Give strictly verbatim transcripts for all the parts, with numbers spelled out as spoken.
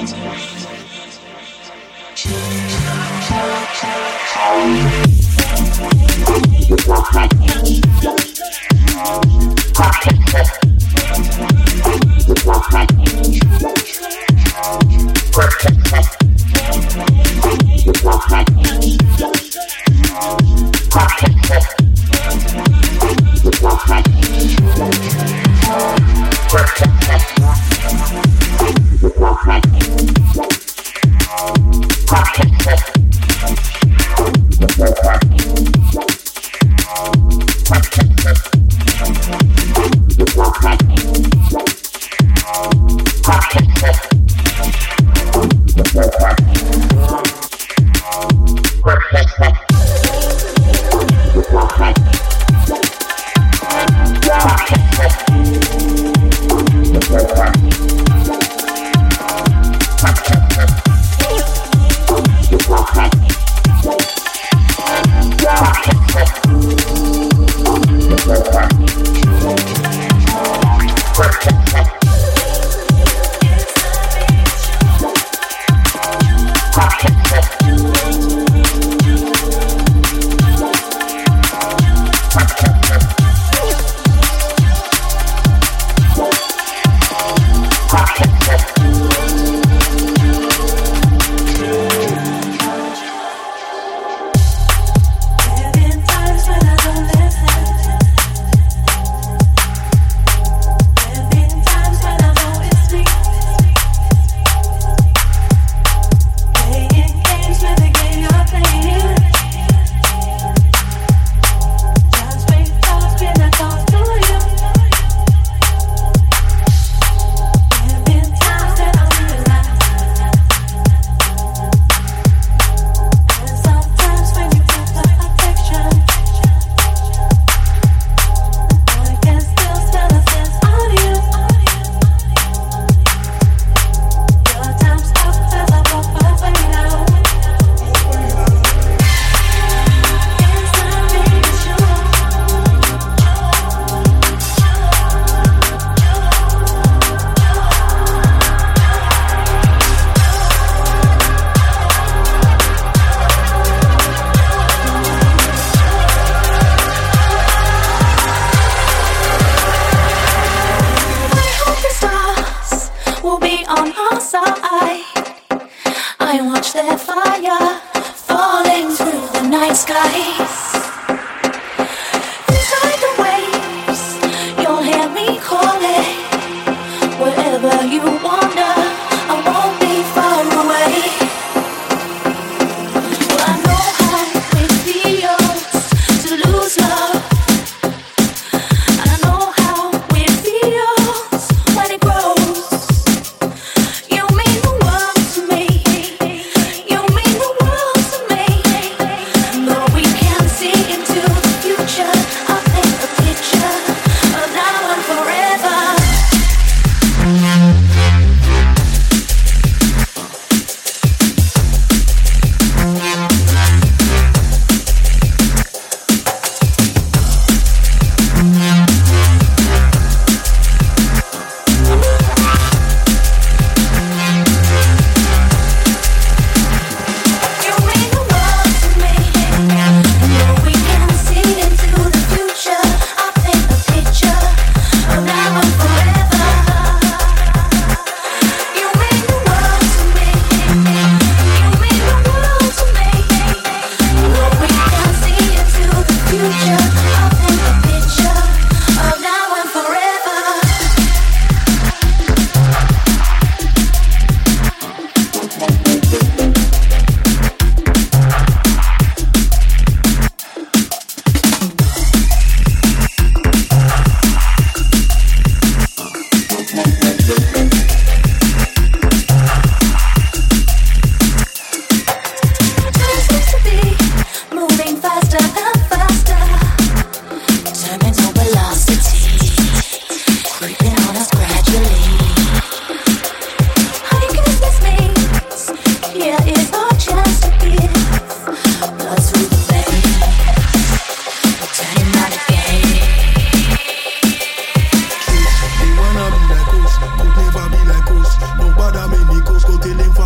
Forever.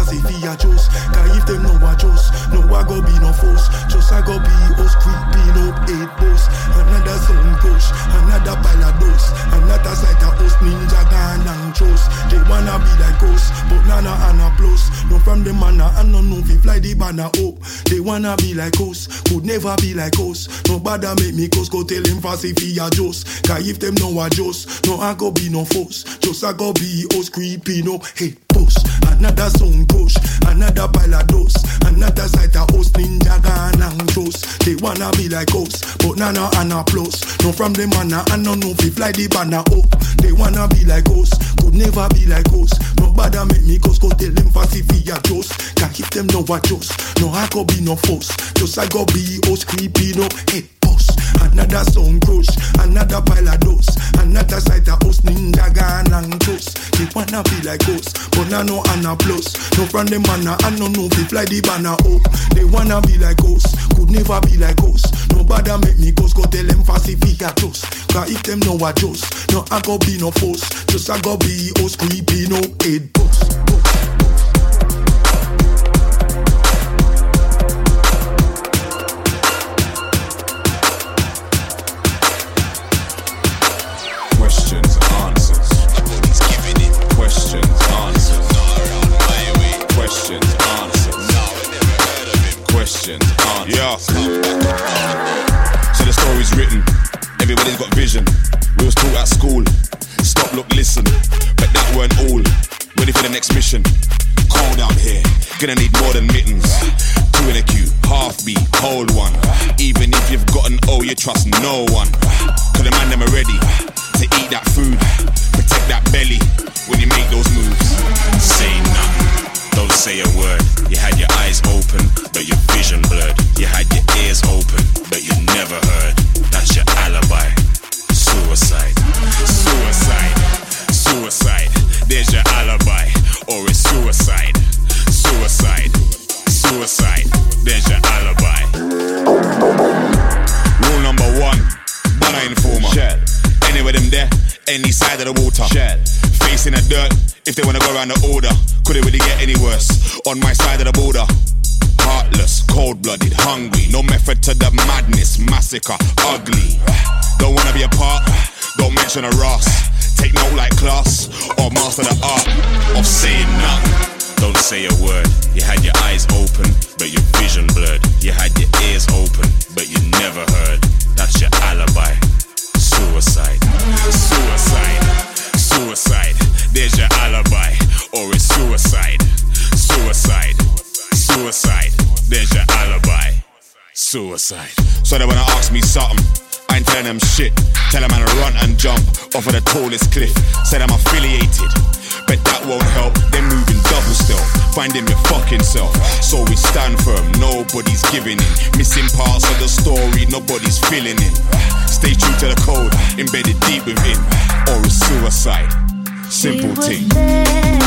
fancy for your juice. Cause if them know a juice, no I go be no force. Just I go be us creeping up eight boss. Another sound push, another pile of dose. Another side of us ninja gun and chose. They wanna be like us, but nana and a plus. No from the manna and no no fi fly the banner up. They wanna be like us, could never be like us. Nobody make me cause go tell him fancy for your juice. Cause if them know a juice, no I go be no force. Just I go be us creeping up eight boss. Another sound push, another pile of dose. Another side of us ninja gun and chose. They wanna be like us, but nana and a plus. No from the manna and no no fi fly the banner up. They wanna be like us, could never be like us. Nobody make me cause go tell them fancy for your juice. Can't keep them no a juice, no I go be no force. Just I go be us creeping up hey boss. Another sound crush, another pile of dose. Another side of us ninja gun and toast. They wanna be like us, but now no and a plus. No from the manna and no no fi fly the banner up. They wanna be like us, could never be like us. Nobody make me cause go tell them fancy for your juice. Cause if them no a juice, no I go be no force. Just I go be us creeping up head boss. Questions, answers. Nobody's giving it. Questions, answers. Not around my way. Questions, answers. No, I never heard of him. Questions, answers. Yeah. So the story's written. Everybody's got vision. We was taught at school. Stop, look, listen. But that weren't all. Ready for the next mission. Cold out here. Gonna need more than mittens. Two in a queue. Half beat. Hold one. Even if you've got an O, you trust no one. Cause the man them are ready to eat that food, protect that belly when you make those moves. Say nothing, don't say a word. You had your eyes open, but your vision blurred. You had your ears open, but you never heard. That's your alibi. Suicide, suicide, suicide. There's your alibi, or it's suicide, suicide, suicide. There's your alibi. Rule number one, banner informer. Shell. Anywhere them there, any side of the water. Shell. Facing the dirt, if they wanna go around the order. Could it really get any worse? On my side of the border. Heartless, cold-blooded, hungry. No method to the madness, massacre, ugly. Don't wanna be a part, don't mention a Ross. Take note like class, or master the art of saying nothing. Don't say a word. You had your eyes open, but your vision blurred. You had your ears open, but you never heard. That's your alibi. Suicide, suicide, suicide. There's your alibi, or it's suicide, suicide, suicide. There's your alibi, suicide. So they wanna ask me something, I ain't telling them shit. Tell them I'm to run and jump off of the tallest cliff. Said I'm affiliated, but that won't help. They're moving double stealth, finding your fucking self. So we stand firm, nobody's giving in. Missing parts of the story, nobody's filling in. Stay true to the code, embedded deep within. Or it's suicide, simple thing.